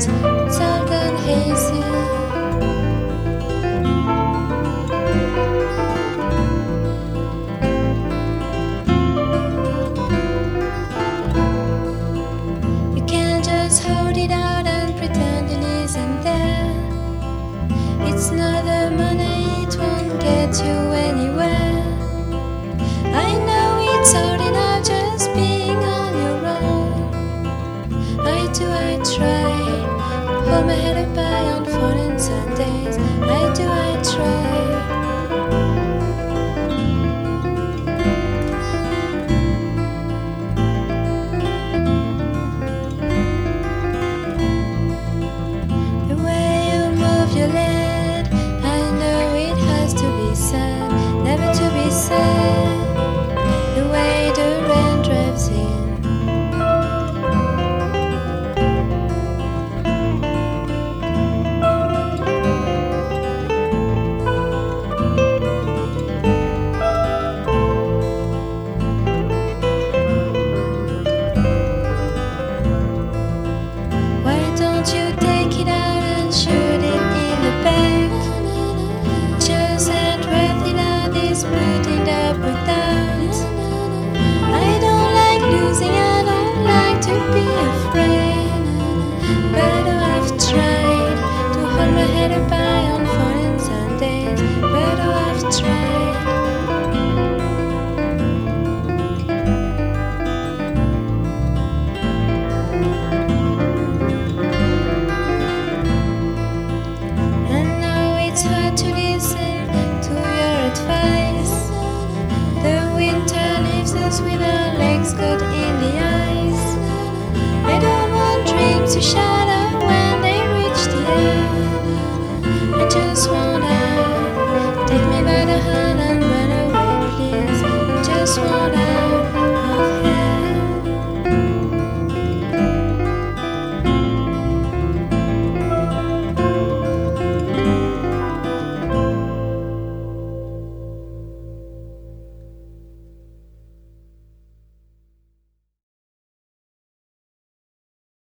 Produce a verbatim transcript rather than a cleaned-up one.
days, it's all gone hazy. You can't just hold it out and pretend it isn't there. It's not the money, it won't get you anywhere. I know it's hard enough just being on your own. I do, I try, hold my head up high on fallen Sundays. I do, I try. The way you move your leg, I know it has to be said, never to be said. The way the rain drives in, why don't you take it out and shoot it in the back? Just and breath it out, this putting up without. I don't like losing, I don't like to be afraid. But oh, I've tried to hold my head up high on fallen Sundays. But oh, I've tried. And now it's hard to listen to your advice. The winter leaves us with our legs caught in the ice. I don't want dreams to shadow